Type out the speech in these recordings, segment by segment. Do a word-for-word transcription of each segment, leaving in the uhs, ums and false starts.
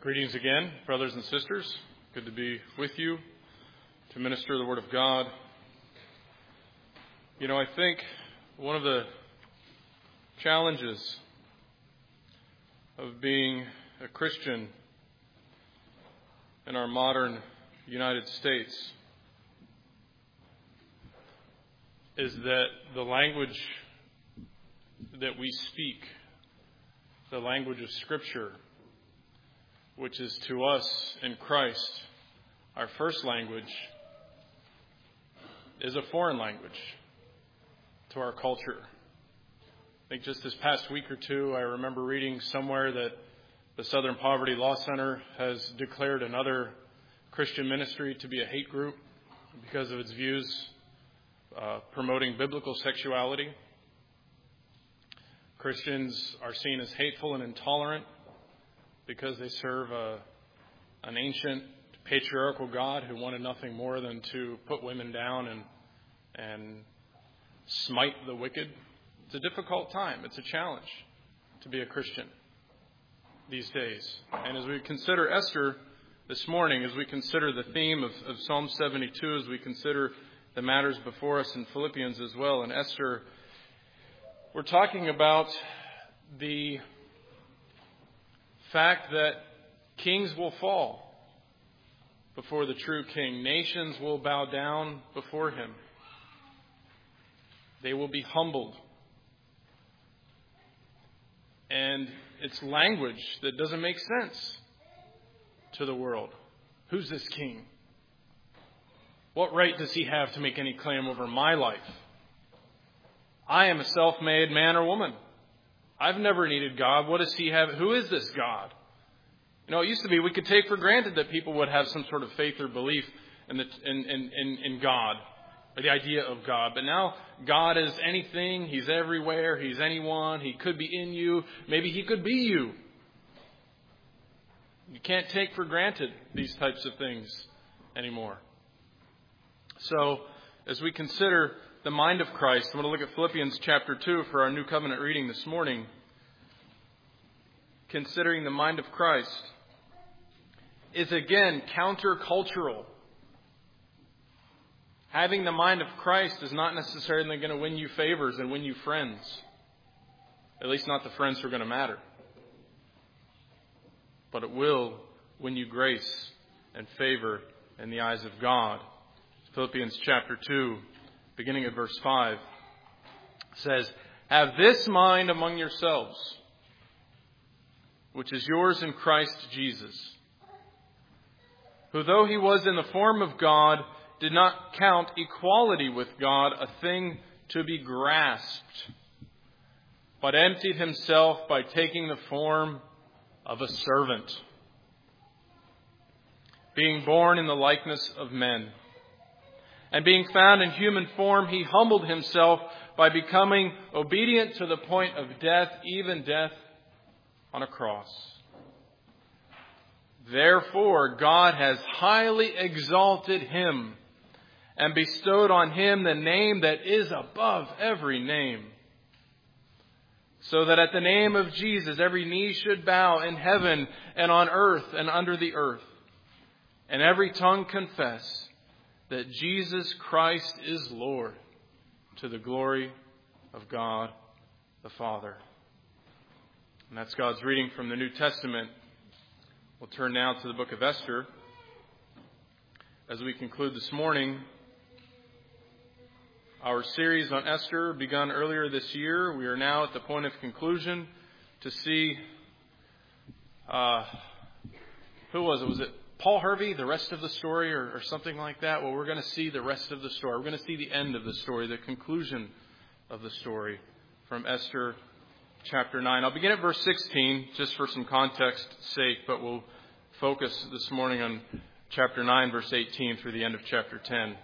Greetings again, brothers and sisters. Good to be with you to minister the Word of God. You know, I think one of the challenges of being a Christian in our modern United States is that the language that we speak, the language of Scripture, which is to us in Christ, our first language, is a foreign language to our culture. I think just this past week or two, I remember reading somewhere that the Southern Poverty Law Center has declared another Christian ministry to be a hate group because of its views uh, promoting biblical sexuality. Christians are seen as hateful and intolerant because they serve a, an ancient patriarchal God who wanted nothing more than to put women down and and smite the wicked. It's a difficult time. It's a challenge to be a Christian these days. And as we consider Esther this morning, as we consider the theme of, of Psalm seventy-two, as we consider the matters before us in Philippians as well, and Esther, we're talking about the fact that kings will fall before the true king. Nations will bow down before him. They will be humbled. And it's language that doesn't make sense to the world. Who's this king? What right does he have to make any claim over my life? I am a self-made man or woman. I've never needed God. What does he have? Who is this God? You know, it used to be we could take for granted that people would have some sort of faith or belief in, the, in, in, in, in God, or the idea of God. But now God is anything. He's everywhere. He's anyone. He could be in you. Maybe he could be you. You can't take for granted these types of things anymore. So, as we consider the mind of Christ, I'm going to look at Philippians chapter two for our New Covenant reading this morning. Considering the mind of Christ is again countercultural. Having the mind of Christ is not necessarily going to win you favors and win you friends. At least not the friends who are going to matter. But it will win you grace and favor in the eyes of God. Philippians chapter two, beginning at verse five, says, "Have this mind among yourselves, which is yours in Christ Jesus, who though he was in the form of God, did not count equality with God a thing to be grasped, but emptied himself by taking the form of a servant, being born in the likeness of men. And being found in human form, he humbled himself by becoming obedient to the point of death, even death on a cross. Therefore, God has highly exalted him and bestowed on him the name that is above every name, so that at the name of Jesus every knee should bow in heaven and on earth and under the earth, and every tongue confess that Jesus Christ is Lord, to the glory of God the Father." And that's God's reading from the New Testament. We'll turn now to the book of Esther. As we conclude this morning, our series on Esther begun earlier this year. We are now at the point of conclusion to see, uh, who was it? Was it Paul Harvey, the rest of the story, or, or something like that? Well, we're going to see the rest of the story. We're going to see the end of the story, the conclusion of the story from Esther chapter nine. I'll begin at verse sixteen, just for some context sake, but we'll focus this morning on chapter nine, verse eighteen, through the end of chapter ten.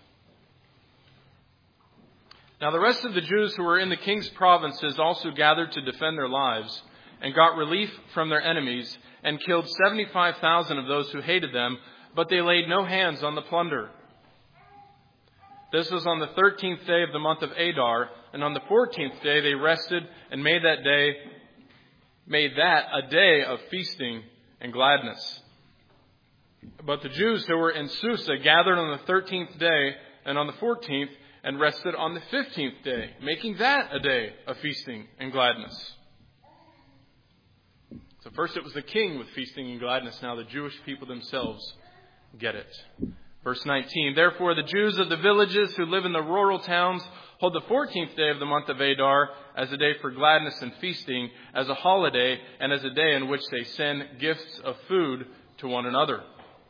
"Now the rest of the Jews who were in the king's provinces also gathered to defend their lives, and got relief from their enemies, and killed seventy-five thousand of those who hated them, but they laid no hands on the plunder. This was on the thirteenth day of the month of Adar, and on the fourteenth day they rested and made that day, made that a day of feasting and gladness. But the Jews who were in Susa gathered on the thirteenth day and on the fourteenth and rested on the fifteenth day, making that a day of feasting and gladness. So first it was the king with feasting and gladness. Now the Jewish people themselves get it. Verse nineteen, therefore the Jews of the villages who live in the rural towns hold the fourteenth day of the month of Adar as a day for gladness and feasting, as a holiday, and as a day in which they send gifts of food to one another.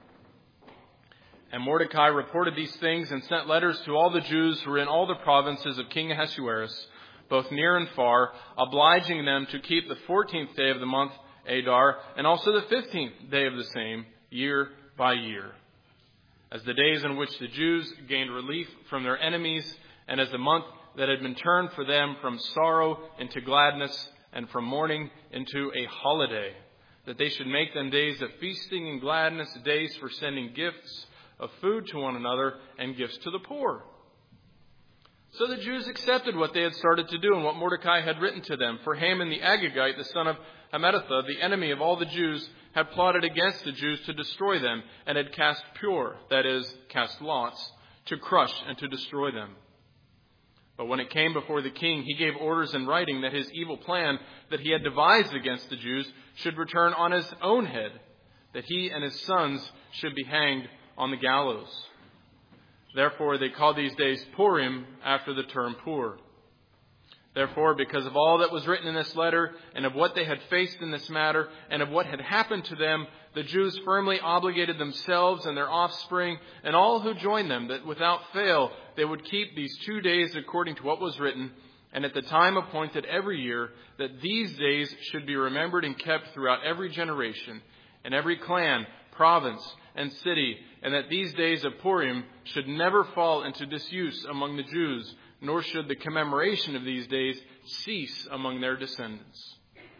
And Mordecai reported these things and sent letters to all the Jews who were in all the provinces of King Ahasuerus, both near and far, obliging them to keep the fourteenth day of the month Adar, and also the fifteenth day of the same, year by year, as the days in which the Jews gained relief from their enemies, and as the month that had been turned for them from sorrow into gladness, and from mourning into a holiday, that they should make them days of feasting and gladness, days for sending gifts of food to one another and gifts to the poor. So the Jews accepted what they had started to do and what Mordecai had written to them. For Haman the Agagite, the son of Hammedatha, the enemy of all the Jews, had plotted against the Jews to destroy them, and had cast pure, that is, cast lots, to crush and to destroy them. But when it came before the king, he gave orders in writing that his evil plan that he had devised against the Jews should return on his own head, that he and his sons should be hanged on the gallows. Therefore, they called these days Purim, after the term Pur. Therefore, because of all that was written in this letter, and of what they had faced in this matter, and of what had happened to them, the Jews firmly obligated themselves and their offspring, and all who joined them, that without fail they would keep these two days according to what was written, and at the time appointed every year, that these days should be remembered and kept throughout every generation, and every clan, province, and city, and that these days of Purim should never fall into disuse among the Jews, nor should the commemoration of these days cease among their descendants.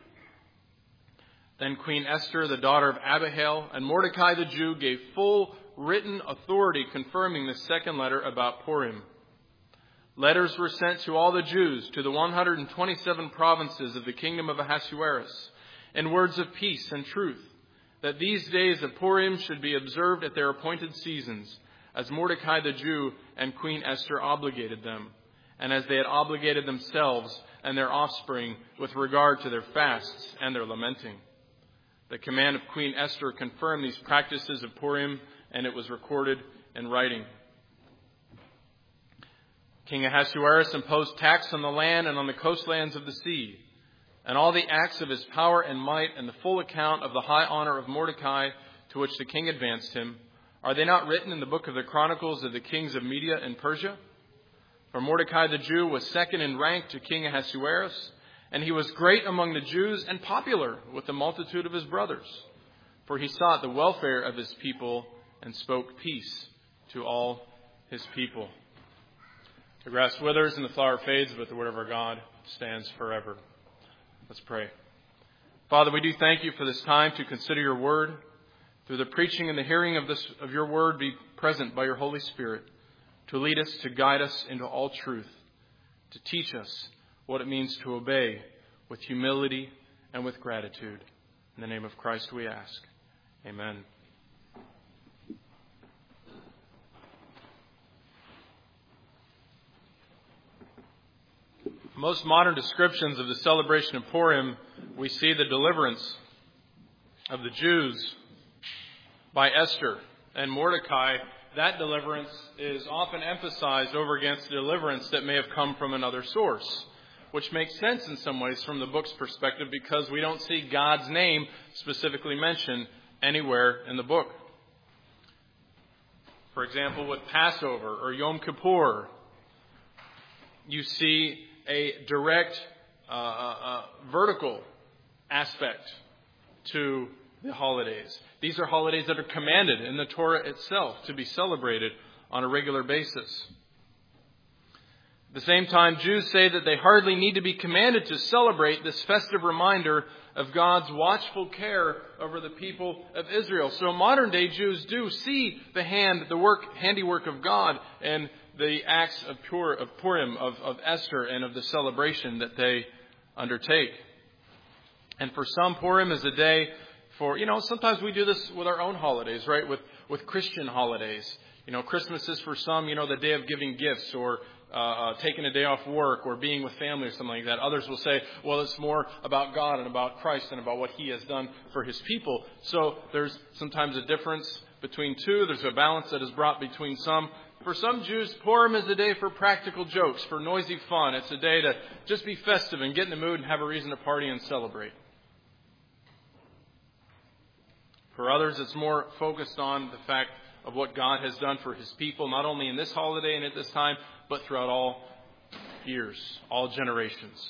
Then Queen Esther, the daughter of Abihail, and Mordecai the Jew gave full written authority confirming the second letter about Purim. Letters were sent to all the Jews, to the one hundred twenty-seven provinces of the kingdom of Ahasuerus, in words of peace and truth, that these days of Purim should be observed at their appointed seasons, as Mordecai the Jew and Queen Esther obligated them, and as they had obligated themselves and their offspring with regard to their fasts and their lamenting. The command of Queen Esther confirmed these practices of Purim, and it was recorded in writing. King Ahasuerus imposed tax on the land and on the coastlands of the sea, and all the acts of his power and might, and the full account of the high honor of Mordecai to which the king advanced him, are they not written in the book of the Chronicles of the kings of Media and Persia? For Mordecai the Jew was second in rank to King Ahasuerus, and he was great among the Jews and popular with the multitude of his brothers. For he sought the welfare of his people and spoke peace to all his people. The grass withers and the flower fades, but the word of our God stands forever. Let's pray. Father, we do thank you for this time to consider your word. Through the preaching and the hearing of this of your word, be present by your Holy Spirit to lead us, to guide us into all truth, to teach us what it means to obey with humility and with gratitude. In the name of Christ we ask. Amen. Most modern descriptions of the celebration of Purim, we see the deliverance of the Jews by Esther and Mordecai. That deliverance is often emphasized over against the deliverance that may have come from another source, which makes sense in some ways from the book's perspective because we don't see God's name specifically mentioned anywhere in the book. For example, with Passover or Yom Kippur, you see a direct uh, uh, vertical aspect to the holidays. These are holidays that are commanded in the Torah itself to be celebrated on a regular basis. At the same time, Jews say that they hardly need to be commanded to celebrate this festive reminder of God's watchful care over the people of Israel. So modern day Jews do see the hand, the work, handiwork of God and the acts of, Pur, of Purim, of, of Esther, and of the celebration that they undertake. And for some, Purim is a day for, you know, sometimes we do this with our own holidays, right? With, with Christian holidays. You know, Christmas is for some, you know, the day of giving gifts or uh, uh, taking a day off work or being with family or something like that. Others will say, well, it's more about God and about Christ and about what He has done for His people. So there's sometimes a difference between two. There's a balance that is brought between some. For some Jews, Purim is a day for practical jokes, for noisy fun. It's a day to just be festive and get in the mood and have a reason to party and celebrate. For others, it's more focused on the fact of what God has done for His people, not only in this holiday and at this time, but throughout all years, all generations.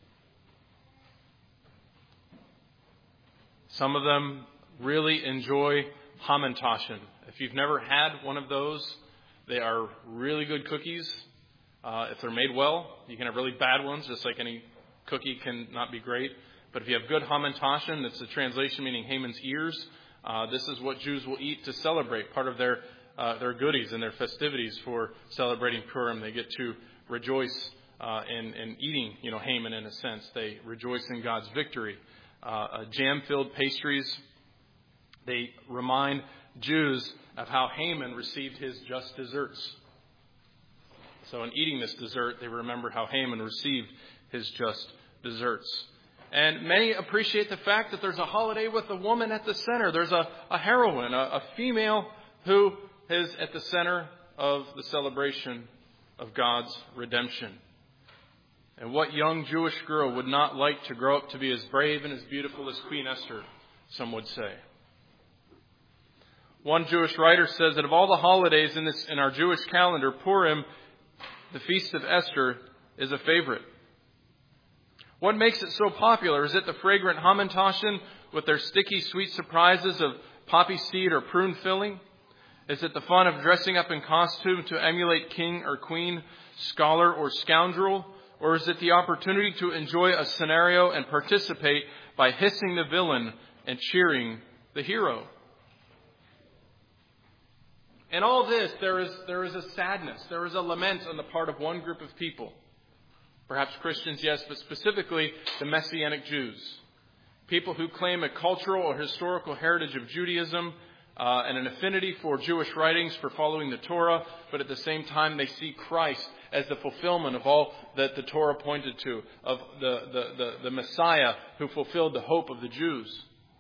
Some of them really enjoy Hamantaschen. If you've never had one of those, they are really good cookies. Uh, if they're made well, you can have really bad ones, just like any cookie can not be great. But if you have good Hamantaschen, it's a translation meaning Haman's ears. Uh, this is what Jews will eat to celebrate, part of their uh, their goodies and their festivities for celebrating Purim. They get to rejoice uh, in, in eating, you know, Haman in a sense. They rejoice in God's victory. Uh, uh, jam-filled pastries. They remind Jews of how Haman received his just desserts. So in eating this dessert, they remember how Haman received his just desserts. And many appreciate the fact that there's a holiday with a woman at the center. There's a, a heroine, a, a female who is at the center of the celebration of God's redemption. And what young Jewish girl would not like to grow up to be as brave and as beautiful as Queen Esther, some would say. One Jewish writer says that of all the holidays in this in our Jewish calendar, Purim, the Feast of Esther, is a favorite. What makes it so popular? Is it the fragrant Hamantaschen with their sticky sweet surprises of poppy seed or prune filling? Is it the fun of dressing up in costume to emulate king or queen, scholar or scoundrel? Or is it the opportunity to enjoy a scenario and participate by hissing the villain and cheering the hero? In all this, there is, there is a sadness. There is a lament on the part of one group of people. Perhaps Christians, yes, but specifically the Messianic Jews. People who claim a cultural or historical heritage of Judaism uh, and an affinity for Jewish writings, for following the Torah, but at the same time they see Christ as the fulfillment of all that the Torah pointed to, of the, the, the, the Messiah who fulfilled the hope of the Jews.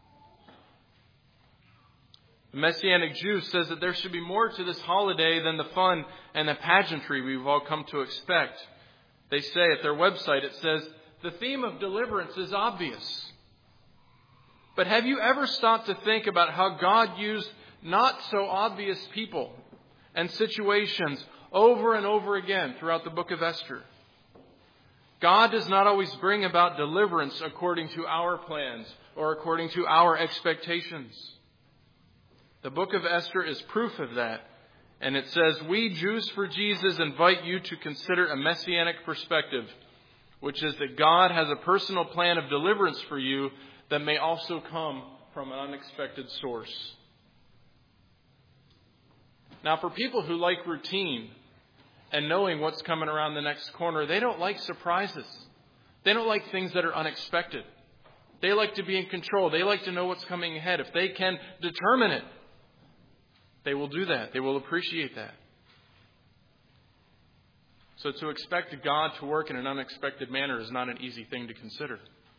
The Messianic Jew says that there should be more to this holiday than the fun and the pageantry we've all come to expect. They say at their website, it says, the theme of deliverance is obvious. But have you ever stopped to think about how God used not so obvious people and situations over and over again throughout the book of Esther? God does not always bring about deliverance according to our plans or according to our expectations. The book of Esther is proof of that. And it says, we Jews for Jesus invite you to consider a messianic perspective, which is that God has a personal plan of deliverance for you that may also come from an unexpected source. Now, for people who like routine and knowing what's coming around the next corner, they don't like surprises. They don't like things that are unexpected. They like to be in control. They like to know what's coming ahead. If they can determine it, they will do that. They will appreciate that. So to expect God to work in an unexpected manner is not an easy thing to consider.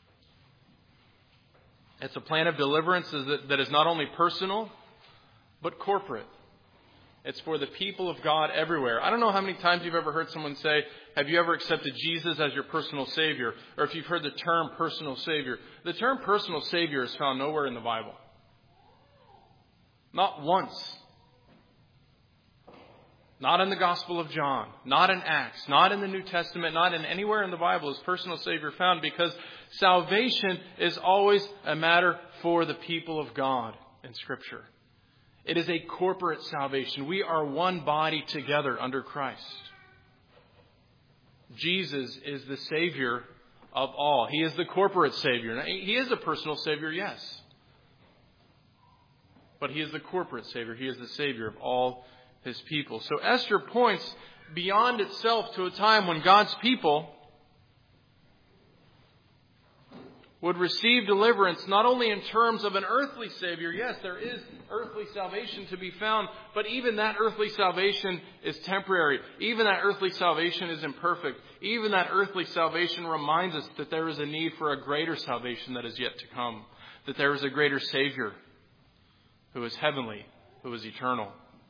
It's a plan of deliverance that is not only personal, but corporate. It's for the people of God everywhere. I don't know how many times you've ever heard someone say, have you ever accepted Jesus as your personal Savior? Or if you've heard the term personal Savior. The term personal Savior is found nowhere in the Bible. Not once. Not in the Gospel of John, not in Acts, not in the New Testament, not in anywhere in the Bible is personal Savior found, because salvation is always a matter for the people of God in Scripture. It is a corporate salvation. We are one body together under Christ. Jesus is the Savior of all. He is the corporate Savior. Now, He is a personal Savior, yes. But He is the corporate Savior. He is the Savior of all His people. So Esther points beyond itself to a time when God's people would receive deliverance not only in terms of an earthly Savior. Yes, there is earthly salvation to be found, but even that earthly salvation is temporary. Even that earthly salvation is imperfect. Even that earthly salvation reminds us that there is a need for a greater salvation that is yet to come. That there is a greater Savior who is heavenly, who is eternal.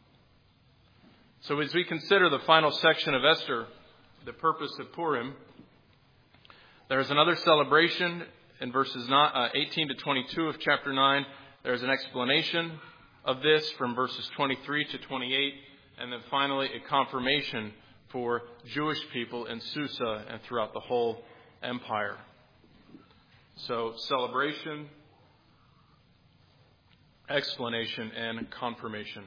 So as we consider the final section of Esther, the purpose of Purim, there is another celebration in verses eighteen to twenty-two of chapter nine. There is an explanation of this from verses twenty-three to twenty-eight. And then finally a confirmation for Jewish people in Susa and throughout the whole empire. So celebration, explanation, and confirmation.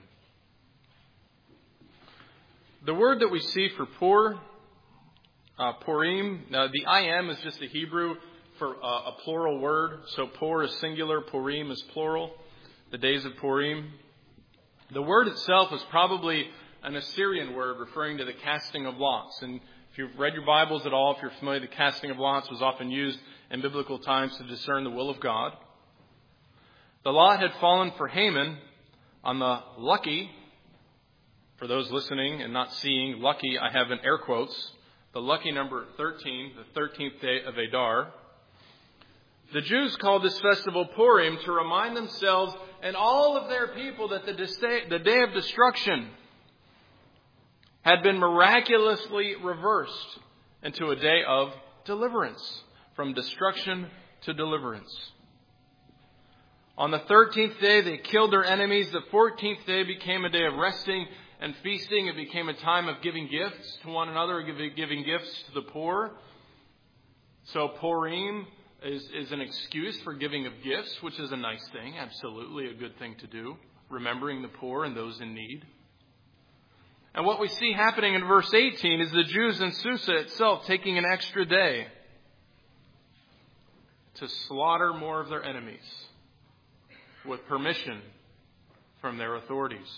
The word that we see for Pur, uh, Purim, uh, the I am is just a Hebrew for uh, a plural word. So Pur is singular, Purim is plural. The days of Purim. The word itself is probably an Assyrian word referring to the casting of lots. And if you've read your Bibles at all, if you're familiar, the casting of lots was often used in biblical times to discern the will of God. The lot had fallen for Haman on the lucky, for those listening and not seeing, lucky, I have in air quotes, the lucky number thirteen, the thirteenth day of Adar. The Jews called this festival Purim to remind themselves and all of their people that the day of destruction had been miraculously reversed into a day of deliverance, from destruction to deliverance. On the thirteenth day, they killed their enemies. The fourteenth day became a day of resting and feasting. It became a time of giving gifts to one another, giving gifts to the poor. So Purim is, is an excuse for giving of gifts, which is a nice thing, absolutely a good thing to do, remembering the poor and those in need. And what we see happening in verse eighteen is the Jews in Susa itself taking an extra day to slaughter more of their enemies with permission from their authorities.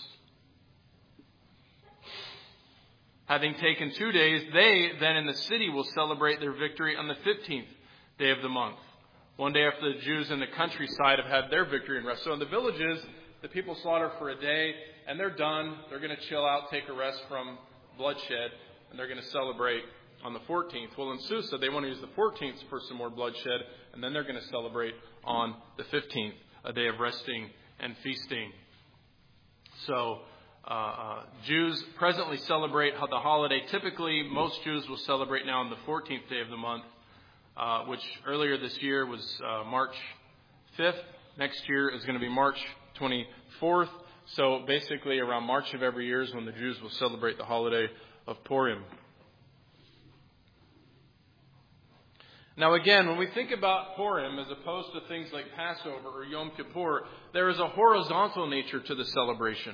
Having taken two days, they then in the city will celebrate their victory on the fifteenth day of the month. One day after the Jews in the countryside have had their victory and rest. So in the villages, the people slaughter for a day and they're done. They're going to chill out, take a rest from bloodshed, and they're going to celebrate on the fourteenth. Well, in Susa, they want to use the fourteenth for some more bloodshed, and then they're going to celebrate on the fifteenth, a day of resting and feasting. So uh, uh, Jews presently celebrate the holiday. Typically, most Jews will celebrate now on the fourteenth day of the month, uh, which earlier this year was uh, March fifth. Next year is going to be March twenty-fourth. So basically around March of every year is when the Jews will celebrate the holiday of Purim. Now again, when we think about Purim as opposed to things like Passover or Yom Kippur, there is a horizontal nature to the celebration.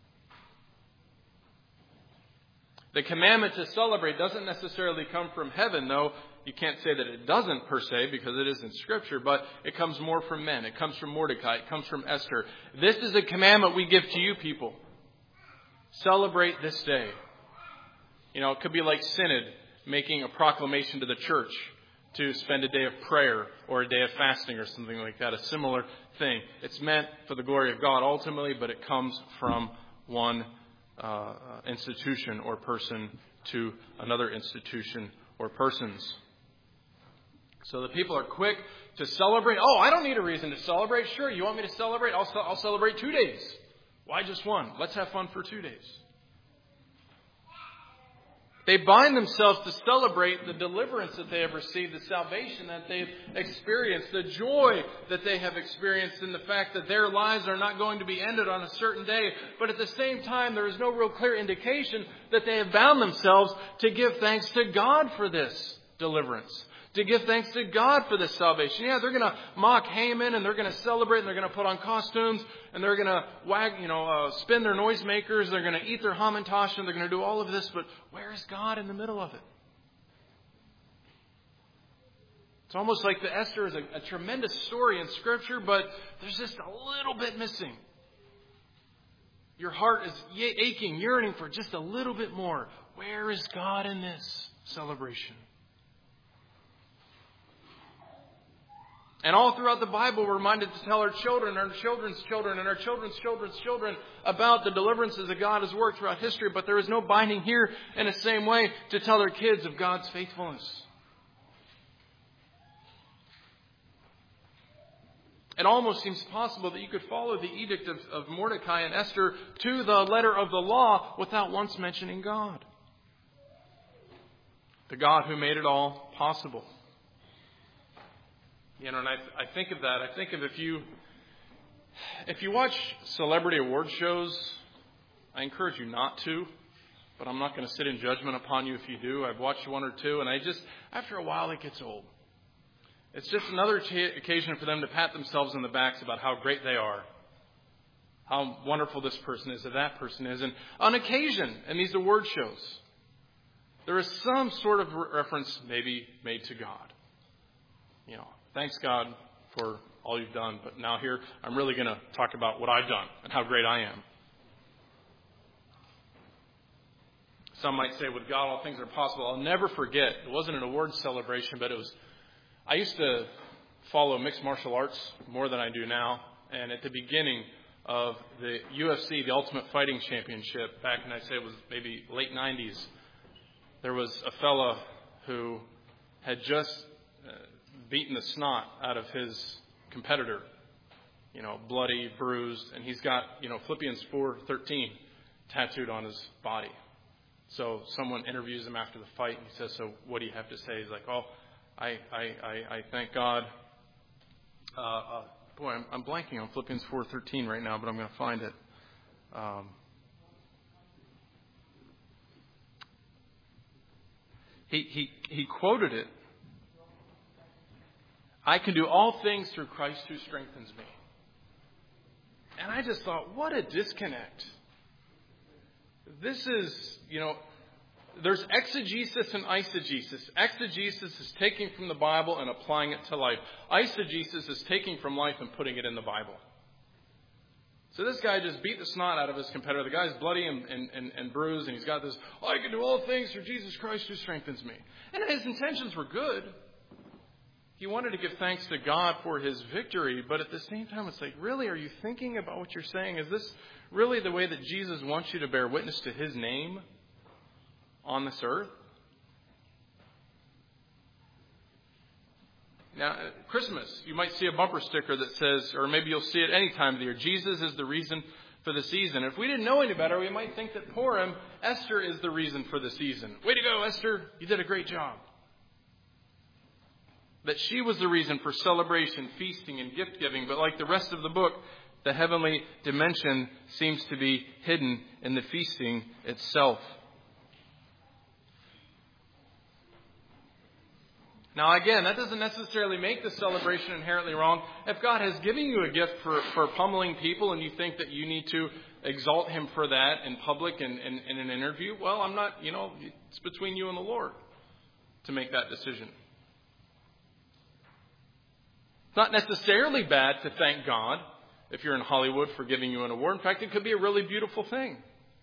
The commandment to celebrate doesn't necessarily come from heaven, though you can't say that it doesn't per se because it is in Scripture, but it comes more from men. It comes from Mordecai. It comes from Esther. This is a commandment we give to you people. Celebrate this day. You know, it could be like Synod making a proclamation to the church to spend a day of prayer or a day of fasting or something like that, a similar thing. It's meant for the glory of God ultimately, but it comes from one uh, institution or person to another institution or persons. So the people are quick to celebrate. Oh, I don't need a reason to celebrate. Sure, you want me to celebrate? I'll, I'll celebrate two days. Why just one? Let's have fun for two days. They bind themselves to celebrate the deliverance that they have received, the salvation that they've experienced, the joy that they have experienced in the fact that their lives are not going to be ended on a certain day. But at the same time, there is no real clear indication that they have bound themselves to give thanks to God for this deliverance, to give thanks to God for this salvation. Yeah, they're going to mock Haman and they're going to celebrate and they're going to put on costumes and they're going to wag, you know, uh, spin their noisemakers. They're going to eat their hamantash and they're going to do all of this. But where is God in the middle of it? It's almost like the Esther is a, a tremendous story in Scripture, but there's just a little bit missing. Your heart is aching, yearning for just a little bit more. Where is God in this celebration? And all throughout the Bible, we're reminded to tell our children, our children's children, and our children's children's children about the deliverances that God has worked throughout history. But there is no binding here in the same way to tell their kids of God's faithfulness. It almost seems possible that you could follow the edict of, of Mordecai and Esther to the letter of the law without once mentioning God. The God who made it all possible. You know, and I, I think of that. I think of if you, if you watch celebrity award shows, I encourage you not to, but I'm not going to sit in judgment upon you if you do. I've watched one or two, and I just, after a while, it gets old. It's just another t- occasion for them to pat themselves on the backs about how great they are, how wonderful this person is or that person is. And on occasion, in these award shows, there is some sort of re- reference maybe made to God. You know, thanks God for all you've done, but now here I'm really going to talk about what I've done and how great I am. Some might say with God all things are possible. I'll never forget, it wasn't an awards celebration, but it was, I used to follow mixed martial arts more than I do now, and at the beginning of the U F C, the Ultimate Fighting Championship, back in, I'd say it was maybe late nineties, there was a fella who had just uh, beaten the snot out of his competitor, you know, bloody, bruised, and he's got, you know, Philippians four thirteen tattooed on his body. So someone interviews him after the fight, and he says, so what do you have to say? He's like, oh, I, I, I, I thank God. Uh, uh, boy, I'm, I'm blanking on Philippians four thirteen right now, but I'm going to find it. Um, he, he, he quoted it. I can do all things through Christ who strengthens me. And I just thought, what a disconnect. This is, you know, there's exegesis and eisegesis. Exegesis is taking from the Bible and applying it to life. Eisegesis is taking from life and putting it in the Bible. So this guy just beat the snot out of his competitor. The guy's bloody and, and, and, and bruised, and he's got this, oh, I can do all things through Jesus Christ who strengthens me. And his intentions were good. He wanted to give thanks to God for his victory, but at the same time, it's like, really, are you thinking about what you're saying? Is this really the way that Jesus wants you to bear witness to his name on this earth? Now, at Christmas, you might see a bumper sticker that says, or maybe you'll see it any time of the year, Jesus is the reason for the season. If we didn't know any better, we might think that Purim, Esther is the reason for the season. Way to go, Esther. You did a great job. That she was the reason for celebration, feasting, and gift-giving. But like the rest of the book, the heavenly dimension seems to be hidden in the feasting itself. Now, again, that doesn't necessarily make the celebration inherently wrong. If God has given you a gift for, for pummeling people and you think that you need to exalt him for that in public and in an interview, well, I'm not, you know, it's between you and the Lord to make that decision. It's not necessarily bad to thank God if you're in Hollywood for giving you an award. In fact, it could be a really beautiful thing.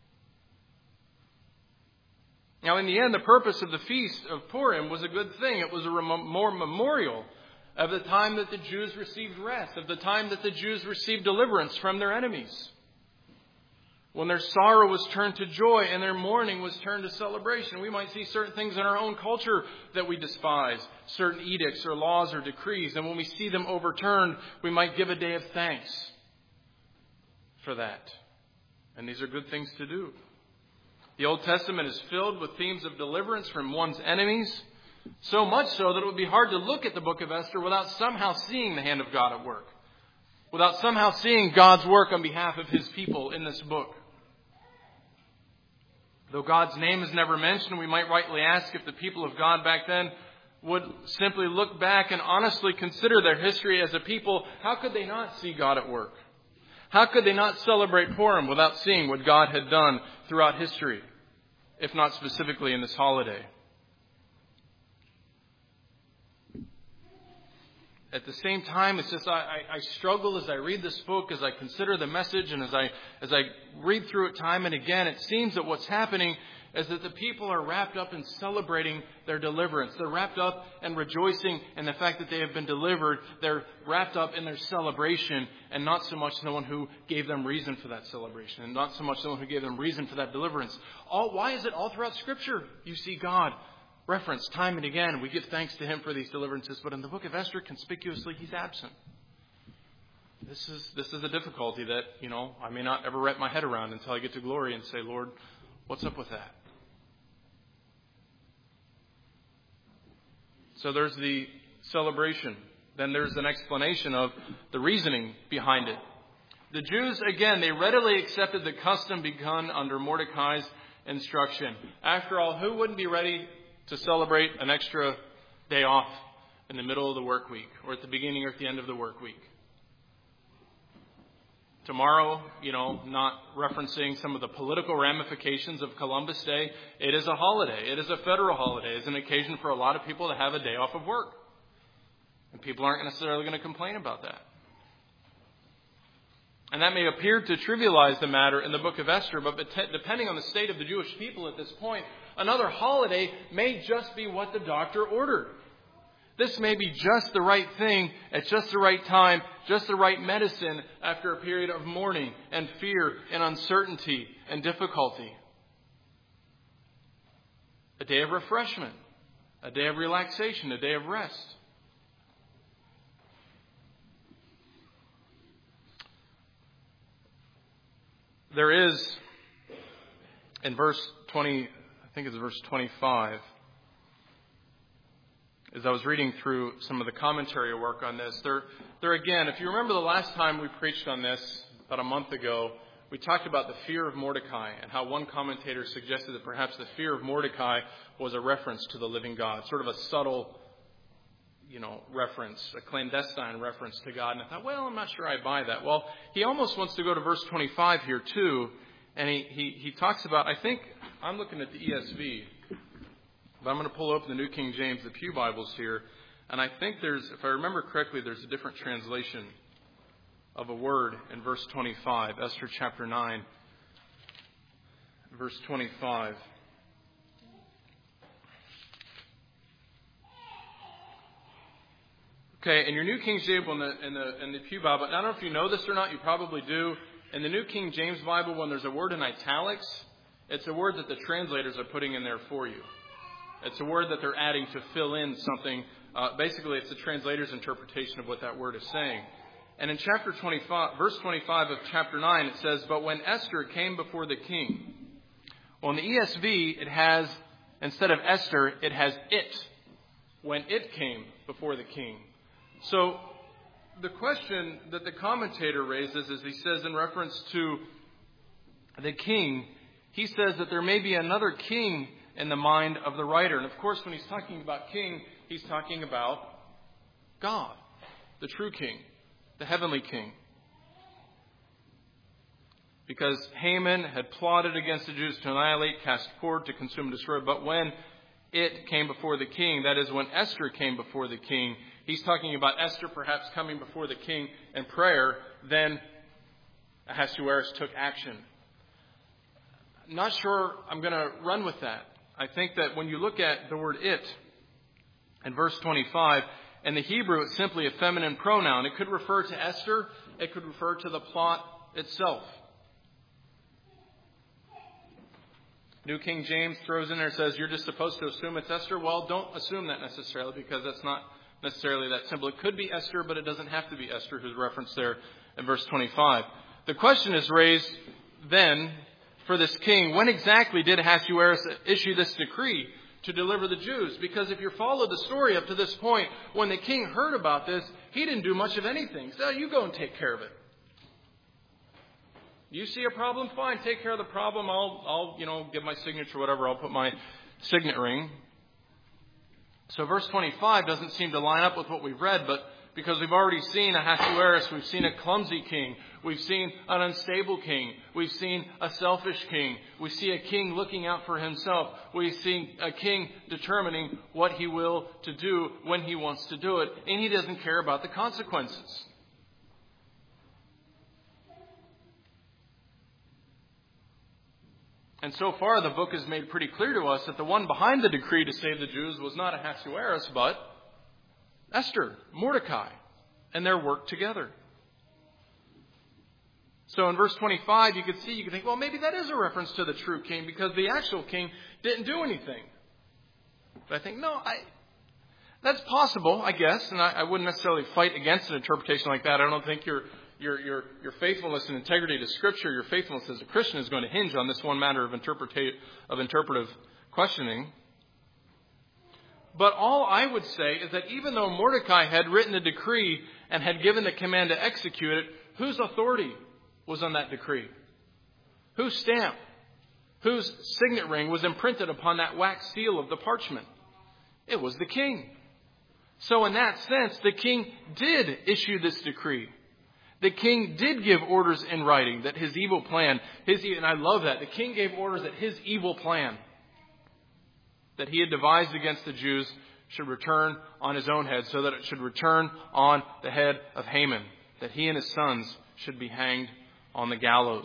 Now, in the end, the purpose of the feast of Purim was a good thing. It was a rem- more memorial of the time that the Jews received rest, of the time that the Jews received deliverance from their enemies. When their sorrow was turned to joy and their mourning was turned to celebration. We might see certain things in our own culture that we despise, certain edicts or laws or decrees. And when we see them overturned, we might give a day of thanks for that. And these are good things to do. The Old Testament is filled with themes of deliverance from one's enemies, so much so that it would be hard to look at the book of Esther without somehow seeing the hand of God at work, without somehow seeing God's work on behalf of his people in this book. Though God's name is never mentioned, we might rightly ask if the people of God back then would simply look back and honestly consider their history as a people. How could they not see God at work? How could they not celebrate Purim without seeing what God had done throughout history, if not specifically in this holiday? at the same time, it's just I, I, I struggle as I read this book, as I consider the message, and as I as I read through it time and again. It seems that what's happening is that the people are wrapped up in celebrating their deliverance. They're wrapped up and rejoicing in the fact that they have been delivered. They're wrapped up in their celebration, and not so much the one who gave them reason for that celebration, and not so much the one who gave them reason for that deliverance. All, why is it all throughout Scripture you see God referenced time and again? We give thanks to Him for these deliverances, but in the book of Esther, conspicuously, He's absent. This is this is a difficulty that, you know, I may not ever wrap my head around until I get to glory and say, Lord, what's up with that? So there's the celebration. Then there's an explanation of the reasoning behind it. The Jews, again, they readily accepted the custom begun under Mordecai's instruction. After all, who wouldn't be ready to celebrate an extra day off in the middle of the work week, or at the beginning or at the end of the work week? Tomorrow, you know, not referencing some of the political ramifications of Columbus Day, it is a holiday. It is a federal holiday. It's an occasion for a lot of people to have a day off of work. And people aren't necessarily going to complain about that. And that may appear to trivialize the matter in the book of Esther, but depending on the state of the Jewish people at this point, another holiday may just be what the doctor ordered. This may be just the right thing at just the right time, just the right medicine after a period of mourning and fear and uncertainty and difficulty. A day of refreshment, a day of relaxation, a day of rest. There is, in verse twenty, I think it's verse twenty-five, as I was reading through some of the commentary work on this, there, there again, if you remember the last time we preached on this, about a month ago, we talked about the fear of Mordecai and how one commentator suggested that perhaps the fear of Mordecai was a reference to the living God, sort of a subtle, you know, reference, a clandestine reference to God. And I thought, well, I'm not sure I buy that. Well, he almost wants to go to verse twenty-five here too, and he, he, he talks about, I think, I'm looking at the E S V, but I'm going to pull open the New King James, the Pew Bibles here, and I think there's, if I remember correctly, there's a different translation of a word in verse twenty-five, Esther chapter nine, verse twenty-five. Okay, in your New King James and the, in the, in the Pew Bible, I don't know if you know this or not, you probably do. In the New King James Bible, when there's a word in italics, it's a word that the translators are putting in there for you. It's a word that they're adding to fill in something. Uh, basically, it's the translator's interpretation of what that word is saying. And in chapter twenty-five, verse twenty-five of chapter nine, it says, "But when Esther came before the king." Well, in the E S V, it has, instead of Esther, it has it. When it came before the king. So the question that the commentator raises is, he says in reference to the king, he says that there may be another king in the mind of the writer. And of course, when he's talking about king, he's talking about God, the true king, the heavenly king. Because Haman had plotted against the Jews to annihilate, cast forward, to consume, destroy. But when it came before the king, that is, when Esther came before the king, he's talking about Esther perhaps coming before the king in prayer. Then Ahasuerus took action. Not sure I'm going to run with that. I think that when you look at the word it in verse twenty-five, in the Hebrew it's simply a feminine pronoun. It could refer to Esther. It could refer to the plot itself. New King James throws in there and says, you're just supposed to assume it's Esther. Well, don't assume that necessarily, because that's not necessarily that simple. It could be Esther, but it doesn't have to be Esther, who's referenced there in verse twenty-five. The question is raised then for this king, when exactly did Ahasuerus issue this decree to deliver the Jews? Because if you follow the story up to this point, when the king heard about this, he didn't do much of anything. So you go and take care of it. You see a problem? Fine, take care of the problem. I'll, I'll, you know, give my signature, whatever. I'll put my signet ring. So verse twenty-five doesn't seem to line up with what we've read, but Because we've already seen Ahasuerus, we've seen a clumsy king, we've seen an unstable king, we've seen a selfish king, we see a king looking out for himself, we see a king determining what he will to do when he wants to do it, and he doesn't care about the consequences. And so far the book has made pretty clear to us that the one behind the decree to save the Jews was not Ahasuerus, but Esther, Mordecai, and their work together. So in verse twenty-five, you could see, you could think, well, maybe that is a reference to the true king because the actual king didn't do anything. But I think, no, I, that's possible, I guess, and I, I wouldn't necessarily fight against an interpretation like that. I don't think your your your your faithfulness and integrity to Scripture, your faithfulness as a Christian is going to hinge on this one matter of interpreta- of interpretive questioning. But all I would say is that even though Mordecai had written a decree and had given the command to execute it, whose authority was on that decree? Whose stamp, whose signet ring was imprinted upon that wax seal of the parchment? It was the king. So in that sense, the king did issue this decree. The king did give orders in writing that his evil plan, his and I love that, the king gave orders that his evil plan that he had devised against the Jews should return on his own head, so that it should return on the head of Haman, that he and his sons should be hanged on the gallows.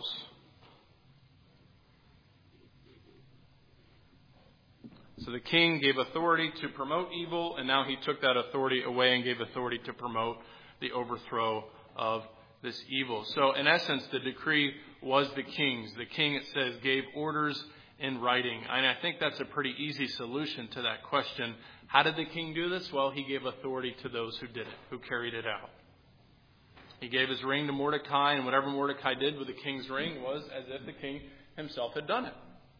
So the king gave authority to promote evil, and now he took that authority away and gave authority to promote the overthrow of this evil. So in essence, the decree was the king's. The king, it says, gave orders in writing. And I think that's a pretty easy solution to that question. How did the king do this? Well, he gave authority to those who did it, who carried it out. He gave his ring to Mordecai, and whatever Mordecai did with the king's ring was as if the king himself had done it.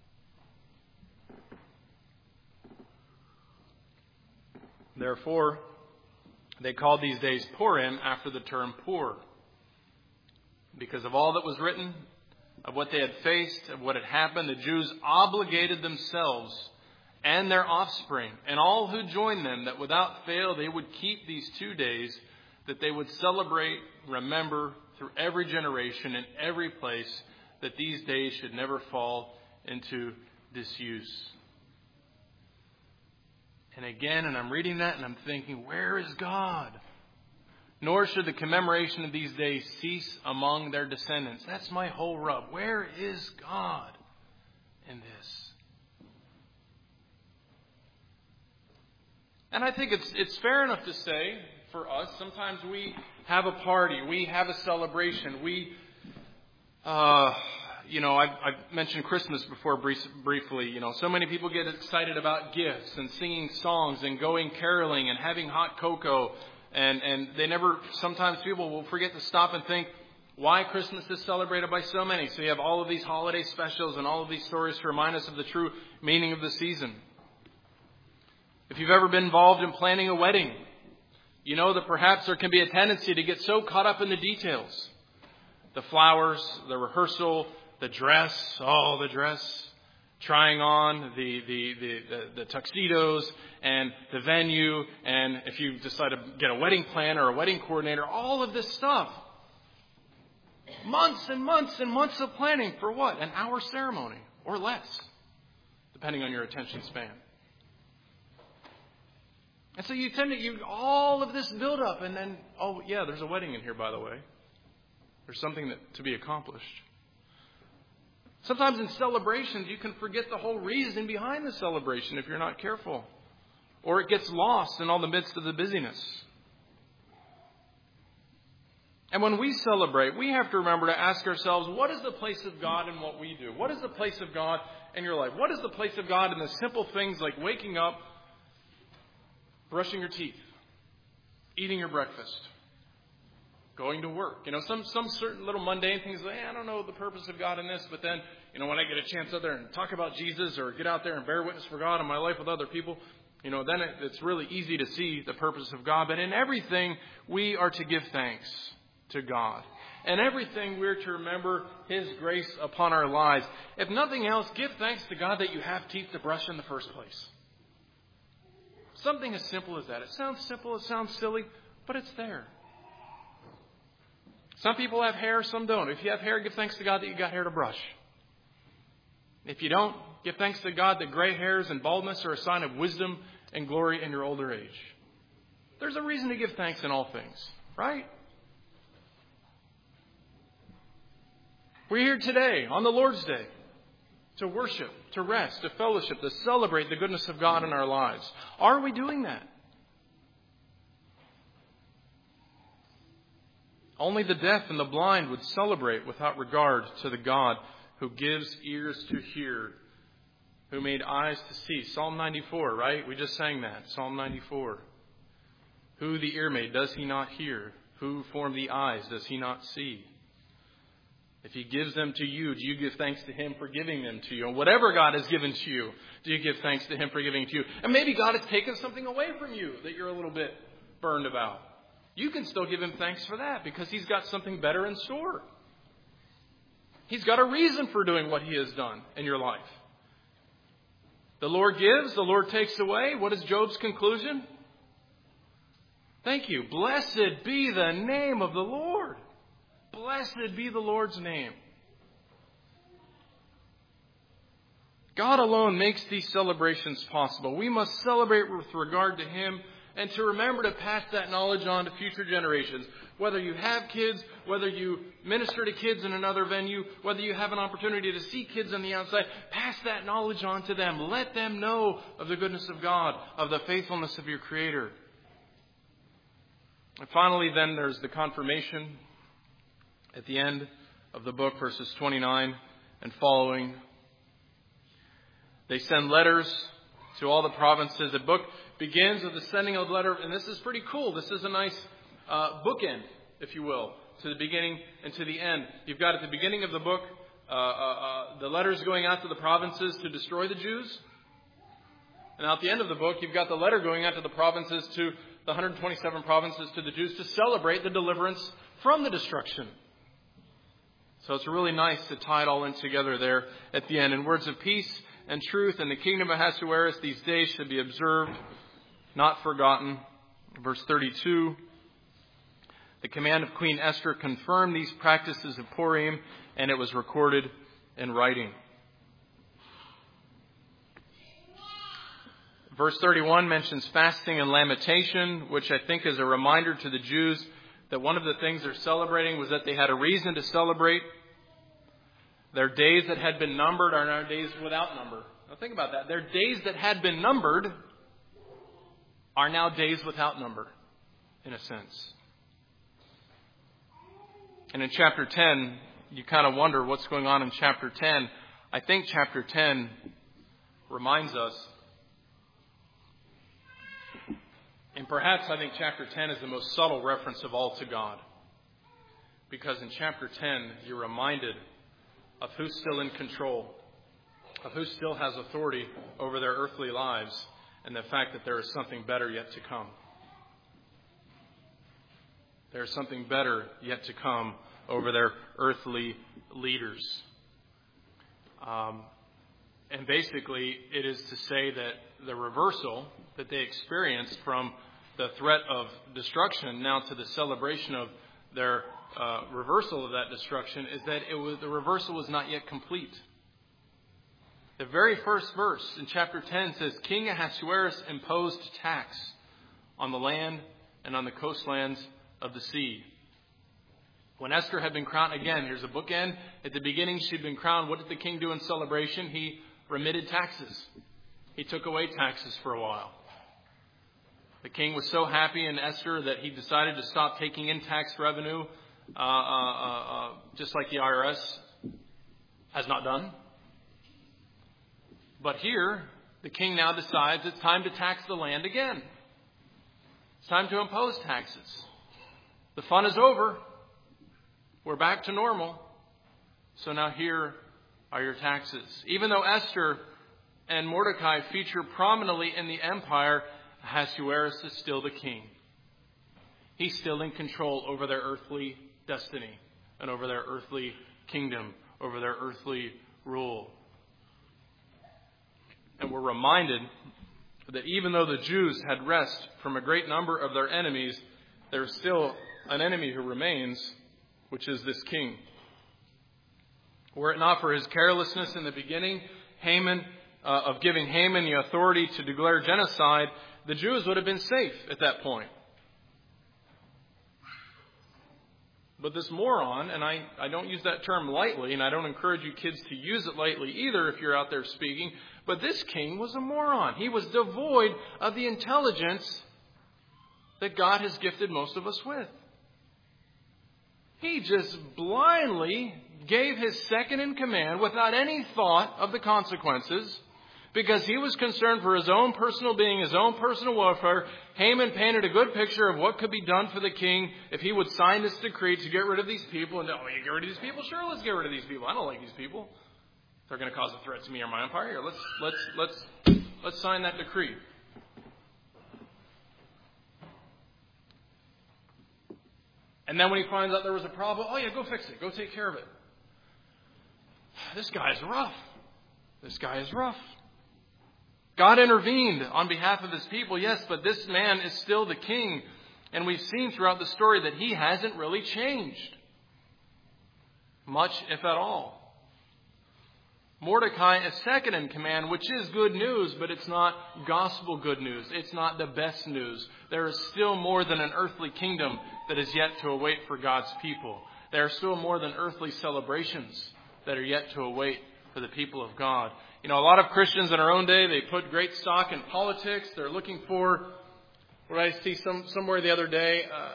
Therefore, they called these days Purim after the term Pur, because of all that was written, of what they had faced, of what had happened. The Jews obligated themselves and their offspring and all who joined them that without fail they would keep these two days, that they would celebrate, remember through every generation and every place, that these days should never fall into disuse. And again, and I'm reading that and I'm thinking, where is God? Nor should the commemoration of these days cease among their descendants. That's my whole rub. Where is God in this? And I think it's it's fair enough to say for us, sometimes we have a party, we have a celebration, we, uh, you know, I've, I've mentioned Christmas before brief, briefly. You know, so many people get excited about gifts and singing songs and going caroling and having hot cocoa. And and they never, sometimes people will forget to stop and think why Christmas is celebrated by so many. So you have all of these holiday specials and all of these stories to remind us of the true meaning of the season. If you've ever been involved in planning a wedding, you know that perhaps there can be a tendency to get so caught up in the details. The flowers, the rehearsal, the dress, oh, the dress, trying on the, the, the, the, the tuxedos and the venue, and if you decide to get a wedding planner or a wedding coordinator, all of this stuff. Months and months and months of planning for what? An hour ceremony or less, depending on your attention span. And so you tend to, you all of this build up, and then, oh yeah, there's a wedding in here, by the way. There's something that, to be accomplished. Sometimes in celebrations, you can forget the whole reason behind the celebration if you're not careful. Or it gets lost in all the midst of the busyness. And when we celebrate, we have to remember to ask ourselves, what is the place of God in what we do? What is the place of God in your life? What is the place of God in the simple things like waking up, brushing your teeth, eating your breakfast, going to work? You know, some some certain little mundane things, like, hey, I don't know the purpose of God in this, but then, you know, when I get a chance out there and talk about Jesus or get out there and bear witness for God in my life with other people, you know, then it, it's really easy to see the purpose of God. But in everything, we are to give thanks to God. And everything, we're to remember His grace upon our lives. If nothing else, give thanks to God that you have teeth to brush in the first place. Something as simple as that. It sounds simple, it sounds silly, but it's there. Some people have hair, some don't. If you have hair, give thanks to God that you got hair to brush. If you don't, give thanks to God that gray hairs and baldness are a sign of wisdom and glory in your older age. There's a reason to give thanks in all things, right? We're here today on the Lord's Day to worship, to rest, to fellowship, to celebrate the goodness of God in our lives. Are we doing that? Only the deaf and the blind would celebrate without regard to the God who gives ears to hear, who made eyes to see. Psalm ninety-four, right? We just sang that. Psalm ninety-four. Who the ear made, does he not hear? Who formed the eyes, does he not see? If he gives them to you, do you give thanks to him for giving them to you? And whatever God has given to you, do you give thanks to him for giving to you? And maybe God has taken something away from you that you're a little bit burned about. You can still give him thanks for that because he's got something better in store. He's got a reason for doing what he has done in your life. The Lord gives, the Lord takes away. What is Job's conclusion? Thank you. Blessed be the name of the Lord. Blessed be the Lord's name. God alone makes these celebrations possible. We must celebrate with regard to him and to remember to pass that knowledge on to future generations. Whether you have kids, whether you minister to kids in another venue, whether you have an opportunity to see kids on the outside, pass that knowledge on to them. Let them know of the goodness of God, of the faithfulness of your Creator. And finally, then, there's the confirmation at the end of the book, verses twenty-nine and following. They send letters to all the provinces. The book begins with the sending of a letter, and this is pretty cool. This is a nice uh, bookend, if you will, to the beginning and to the end. You've got at the beginning of the book uh, uh, uh, the letters going out to the provinces to destroy the Jews. And at the end of the book, you've got the letter going out to the provinces, to the one hundred twenty-seven provinces, to the Jews, to celebrate the deliverance from the destruction. So it's really nice to tie it all in together there at the end. In words of peace and truth and the kingdom of Ahasuerus, these days should be observed, not forgotten. Verse thirty-two, the command of Queen Esther confirmed these practices of Purim, and it was recorded in writing. Verse thirty-one mentions fasting and lamentation, which I think is a reminder to the Jews that one of the things they're celebrating was that they had a reason to celebrate. Their days that had been numbered are now days without number. Now think about that. Their days that had been numbered are now days without number, in a sense. And in chapter ten, you kind of wonder what's going on in chapter ten. I think chapter ten reminds us, and perhaps I think chapter ten is the most subtle reference of all to God. Because in chapter ten, you're reminded of who's still in control, of who still has authority over their earthly lives, and the fact that there is something better yet to come. There is something better yet to come over their earthly leaders. Um, and basically, it is to say that the reversal that they experienced from the threat of destruction now to the celebration of their uh, reversal of that destruction is that it was, the reversal was not yet complete. The very first verse in chapter ten says, King Ahasuerus imposed tax on the land and on the coastlands of the sea. When Esther had been crowned, again, here's a bookend. At the beginning, she'd been crowned. What did the king do in celebration? He remitted taxes. He took away taxes for a while. The king was so happy in Esther that he decided to stop taking in tax revenue, uh, uh, uh, just like the I R S has not done. But here, the king now decides it's time to tax the land again. It's time to impose taxes. The fun is over. We're back to normal. So now here are your taxes. Even though Esther and Mordecai feature prominently in the empire, Ahasuerus is still the king. He's still in control over their earthly destiny and over their earthly kingdom, over their earthly rule. And we're reminded that even though the Jews had rest from a great number of their enemies, there's still an enemy who remains, which is this king. Were it not for his carelessness in the beginning, Haman, uh, of giving Haman the authority to declare genocide, the Jews would have been safe at that point. But this moron, and I, I don't use that term lightly, and I don't encourage you kids to use it lightly either if you're out there speaking, but this king was a moron. He was devoid of the intelligence that God has gifted most of us with. He just blindly gave his second in command without any thought of the consequences, because he was concerned for his own personal being, his own personal welfare. Haman painted a good picture of what could be done for the king if he would sign this decree to get rid of these people. And, oh, you get rid of these people? Sure, let's get rid of these people. I don't like these people. They're going to cause a threat to me or my empire. Here, let's let's let's let's sign that decree. And then when he finds out there was a problem, oh yeah, go fix it. Go take care of it. This guy is rough. This guy is rough. God intervened on behalf of his people, yes, but this man is still the king. And we've seen throughout the story that he hasn't really changed much, if at all. Mordecai is second in command, which is good news, but it's not gospel good news. It's not the best news. There is still more than an earthly kingdom that is yet to await for God's people. There are still more than earthly celebrations that are yet to await for the people of God. You know, a lot of Christians in our own day, they put great stock in politics. They're looking for, what I see some somewhere the other day, uh,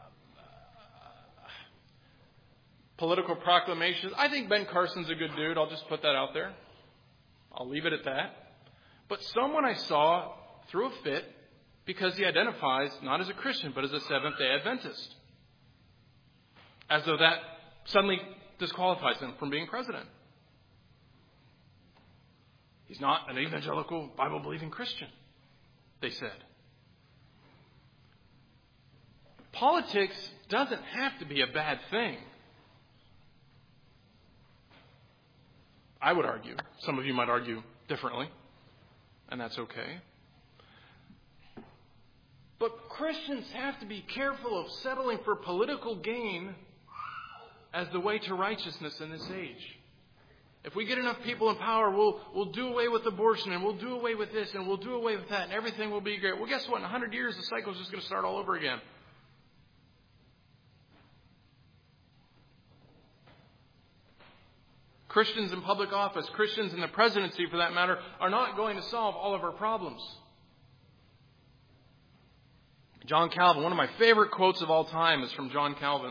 political proclamations. I think Ben Carson's a good dude. I'll just put that out there. I'll leave it at that. But someone I saw threw a fit because he identifies not as a Christian, but as a Seventh-day Adventist. As though that suddenly disqualifies him from being president. He's not an evangelical, Bible-believing Christian, they said. Politics doesn't have to be a bad thing. I would argue. Some of you might argue differently, and that's okay. But Christians have to be careful of settling for political gain as the way to righteousness in this age. If we get enough people in power, we'll we'll do away with abortion, and we'll do away with this, and we'll do away with that, and everything will be great. Well, guess what? In a hundred years, the cycle is just going to start all over again. Christians in public office, Christians in the presidency, for that matter, are not going to solve all of our problems. John Calvin, one of my favorite quotes of all time is from John Calvin,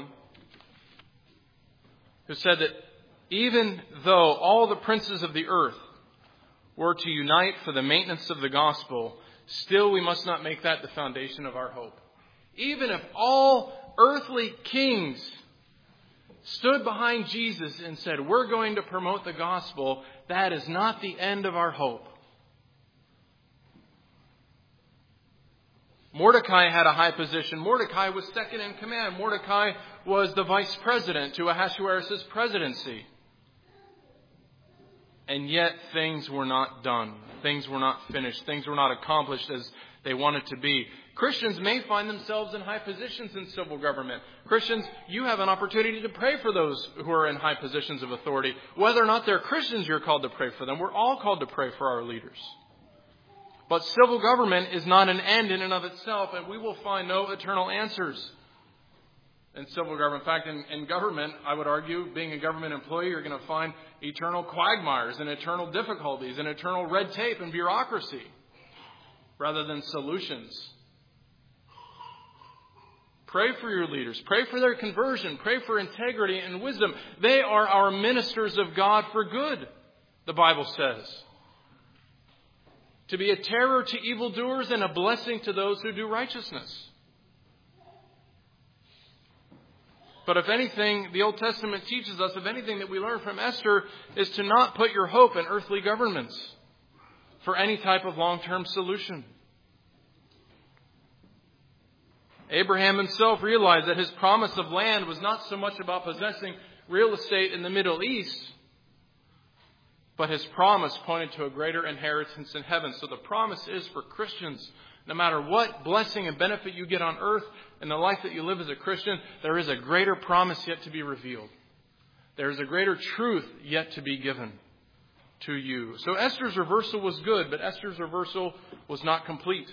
who said that even though all the princes of the earth were to unite for the maintenance of the gospel, still we must not make that the foundation of our hope. Even if all earthly kings stood behind Jesus and said, we're going to promote the gospel, that is not the end of our hope. Mordecai had a high position. Mordecai was second in command. Mordecai was the vice president to Ahasuerus' presidency. And yet things were not done. Things were not finished. Things were not accomplished as they wanted to be. Christians may find themselves in high positions in civil government. Christians, you have an opportunity to pray for those who are in high positions of authority. Whether or not they're Christians, you're called to pray for them. We're all called to pray for our leaders. But civil government is not an end in and of itself, and we will find no eternal answers in civil government. In fact, in, in government, I would argue, being a government employee, you're going to find eternal quagmires and eternal difficulties and eternal red tape and bureaucracy rather than solutions. Pray for your leaders. Pray for their conversion. Pray for integrity and wisdom. They are our ministers of God for good, the Bible says. To be a terror to evildoers and a blessing to those who do righteousness. But if anything, the Old Testament teaches us, if anything that we learn from Esther, is to not put your hope in earthly governments for any type of long-term solution. Abraham himself realized that his promise of land was not so much about possessing real estate in the Middle East, but his promise pointed to a greater inheritance in heaven. So the promise is for Christians, no matter what blessing and benefit you get on earth, in the life that you live as a Christian, there is a greater promise yet to be revealed. There is a greater truth yet to be given to you. So Esther's reversal was good, but Esther's reversal was not complete.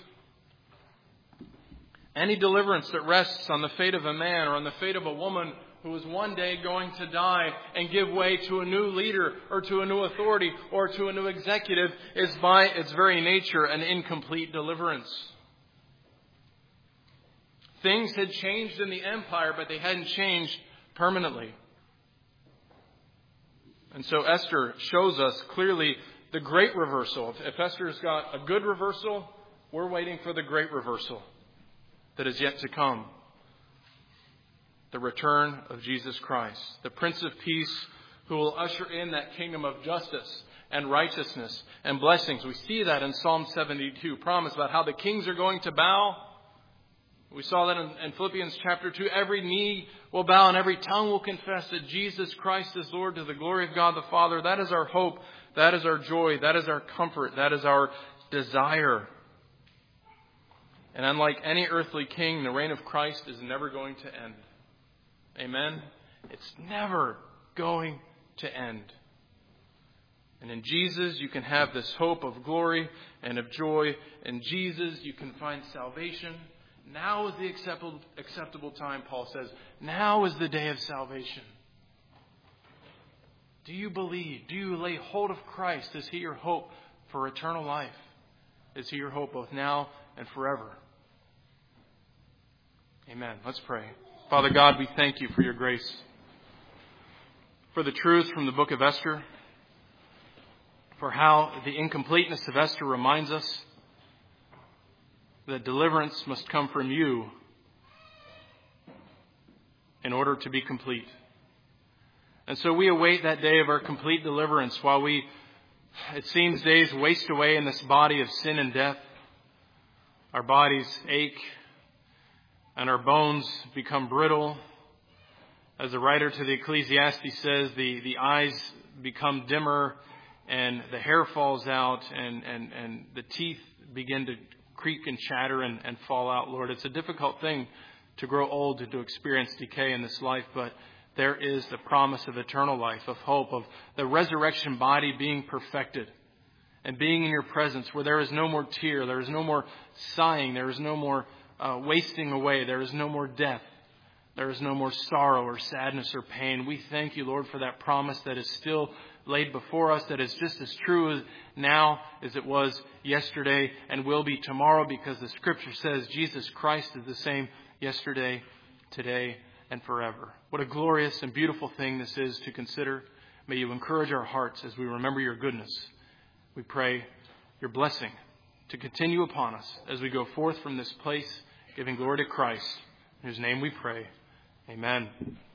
Any deliverance that rests on the fate of a man or on the fate of a woman who is one day going to die and give way to a new leader or to a new authority or to a new executive is by its very nature an incomplete deliverance. Things had changed in the empire, but they hadn't changed permanently. And so Esther shows us clearly the great reversal. If Esther's got a good reversal, we're waiting for the great reversal that is yet to come. The return of Jesus Christ, the Prince of Peace, who will usher in that kingdom of justice and righteousness and blessings. We see that in Psalm seventy-two, promise about how the kings are going to bow. We saw that in, in Philippians chapter two. Every knee will bow and every tongue will confess that Jesus Christ is Lord, to the glory of God the Father. That is our hope. That is our joy. That is our comfort. That is our desire. And unlike any earthly king, the reign of Christ is never going to end. Amen? It's never going to end. And in Jesus, you can have this hope of glory and of joy. In Jesus, you can find salvation. Now is the acceptable, acceptable time, Paul says. Now is the day of salvation. Do you believe? Do you lay hold of Christ? Is He your hope for eternal life? Is He your hope both now and forever? Amen. Let's pray. Father God, we thank You for Your grace, for the truth from the book of Esther, for how the incompleteness of Esther reminds us that deliverance must come from You in order to be complete. And so we await that day of our complete deliverance while we, it seems, days waste away in this body of sin and death. Our bodies ache and our bones become brittle. As the writer to the Ecclesiastes says, the, the eyes become dimmer and the hair falls out and, and, and the teeth begin to creak and chatter and, and fall out, Lord. It's a difficult thing to grow old and to experience decay in this life, but there is the promise of eternal life, of hope, of the resurrection body being perfected and being in Your presence where there is no more tear, there is no more sighing, there is no more uh, wasting away, there is no more death, there is no more sorrow or sadness or pain. We thank You, Lord, for that promise that is still laid before us, that is just as true now as it was yesterday and will be tomorrow, because the Scripture says Jesus Christ is the same yesterday, today, and forever. What a glorious and beautiful thing this is to consider. May You encourage our hearts as we remember Your goodness. We pray Your blessing to continue upon us as we go forth from this place, giving glory to Christ, in whose name we pray. Amen.